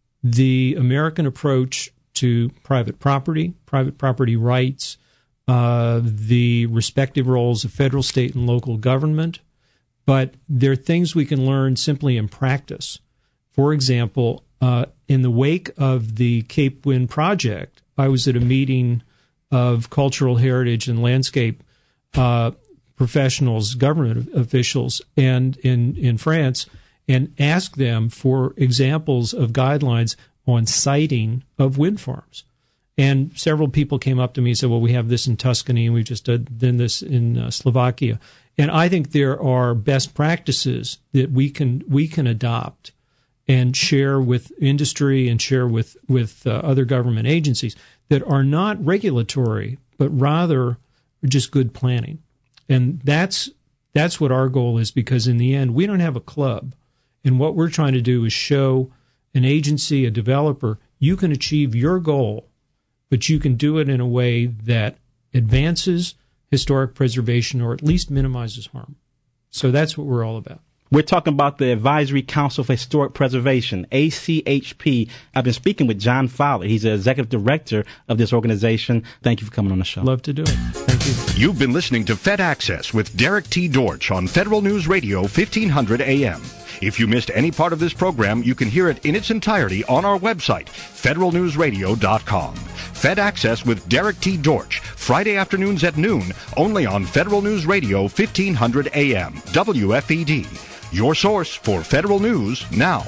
S4: the American approach to private property, private property rights, uh, the respective roles of federal, state, and local government. But there are things we can learn simply in practice. For example, uh, in the wake of the Cape Wind project, I was at a meeting of cultural heritage and landscape uh, professionals, government officials, and in, in France, and ask them for examples of guidelines on siting of wind farms. And several people came up to me and said, well, we have this in Tuscany and we've just done this in uh, Slovakia. And I think there are best practices that we can we can adopt and share with industry and share with, with uh, other government agencies that are not regulatory, but rather just good planning. And that's that's what our goal is, because in the end, we don't have a club. And what we're trying to do is show an agency, a developer, you can achieve your goal, but you can do it in a way that advances historic preservation or at least minimizes harm. So that's what we're all about.
S3: We're talking about the Advisory Council for Historic Preservation, A C H P. I've been speaking with John Fowler. He's the executive director of this organization. Thank you for coming on the show.
S4: Love to do it. Thank you.
S2: You've been listening to Fed Access with Derek T. Dortch on Federal News Radio, fifteen hundred A M. If you missed any part of this program, you can hear it in its entirety on our website, federal news radio dot com. Fed Access with Derek T. Dortch, Friday afternoons at noon, only on Federal News Radio, fifteen hundred A M, W F E D. Your source for Federal News now.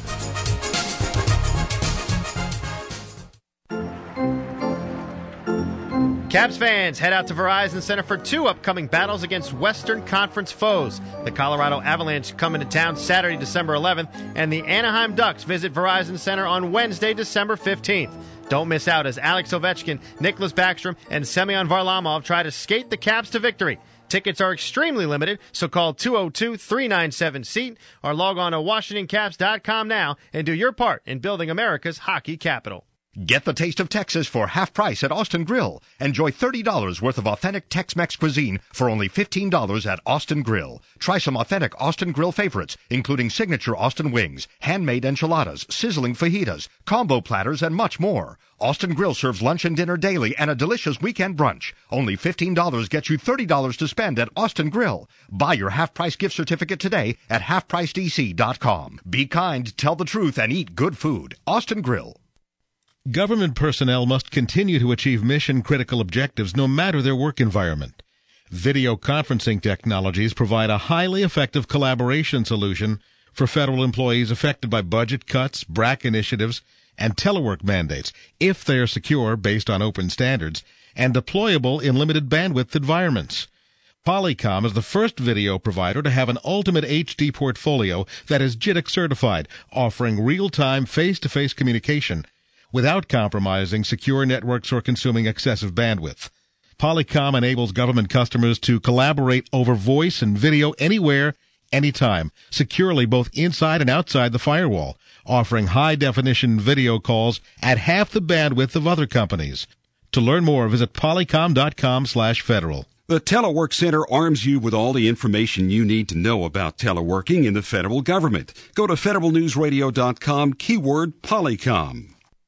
S6: Cavs fans, head out to Verizon Center for two upcoming battles against Western Conference foes. The Colorado Avalanche come into town Saturday, December eleventh, and the Anaheim Ducks visit Verizon Center on Wednesday, December fifteenth. Don't miss out as Alex Ovechkin, Nicholas Backstrom, and Semyon Varlamov try to skate the Caps to victory. Tickets are extremely limited, so call two oh two, three nine seven, SEAT or log on to washington caps dot com now and do your part in building America's hockey capital.
S2: Get the taste of Texas for half price at Austin Grill. Enjoy thirty dollars worth of authentic Tex-Mex cuisine for only fifteen dollars at Austin Grill. Try some authentic Austin Grill favorites, including signature Austin wings, handmade enchiladas, sizzling fajitas, combo platters, and much more. Austin Grill serves lunch and dinner daily and a delicious weekend brunch. Only fifteen dollars gets you thirty dollars to spend at Austin Grill. Buy your half-price gift certificate today at half price d c dot com. Be kind, tell the truth, and eat good food. Austin Grill.
S14: Government personnel must continue to achieve mission-critical objectives no matter their work environment. Video conferencing technologies provide a highly effective collaboration solution for federal employees affected by budget cuts, B R A C initiatives, and telework mandates, if they are secure based on open standards and deployable in limited bandwidth environments. Polycom is the first video provider to have an ultimate H D portfolio that is J I T C certified, offering real-time face-to-face communication without compromising secure networks or consuming excessive bandwidth. Polycom enables government customers to collaborate over voice and video anywhere, anytime, securely both inside and outside the firewall, offering high-definition video calls at half the bandwidth of other companies. To learn more, visit polycom dot com slash federal.
S22: The Telework Center arms you with all the information you need to know about teleworking in the federal government. Go to federal news radio dot com, keyword Polycom.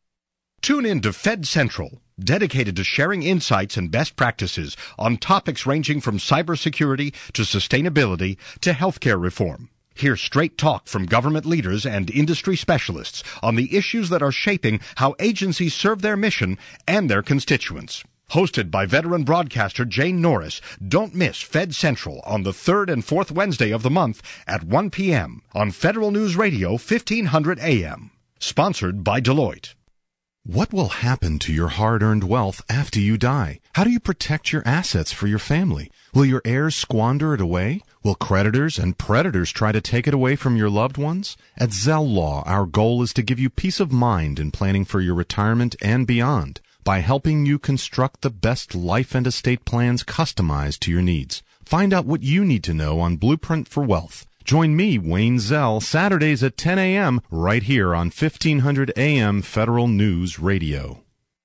S2: Tune in to Fed Central, dedicated to sharing insights and best practices on topics ranging from cybersecurity to sustainability to healthcare reform. Hear straight talk from government leaders and industry specialists on the issues that are shaping how agencies serve their mission and their constituents. Hosted by veteran broadcaster Jane Norris, don't miss Fed Central on the third and fourth Wednesday of the month at one p.m. on Federal News Radio, fifteen hundred A M. Sponsored by Deloitte.
S9: What will happen to your hard-earned wealth after you die? How do you protect your assets for your family? Will your heirs squander it away? Will creditors and predators try to take it away from your loved ones? At Zell Law, our goal is to give you peace of mind in planning for your retirement and beyond by helping you construct the best life and estate plans customized to your needs. Find out what you need to know on Blueprint for Wealth. Join me, Wayne Zell, Saturdays at ten a.m. right here on fifteen hundred A M Federal News Radio.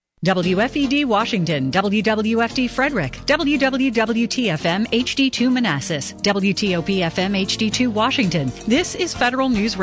S17: W F E D Washington, W W F D Frederick, W W W T F M H D two Manassas, W T O P F M H D two Washington. This is Federal News Radio.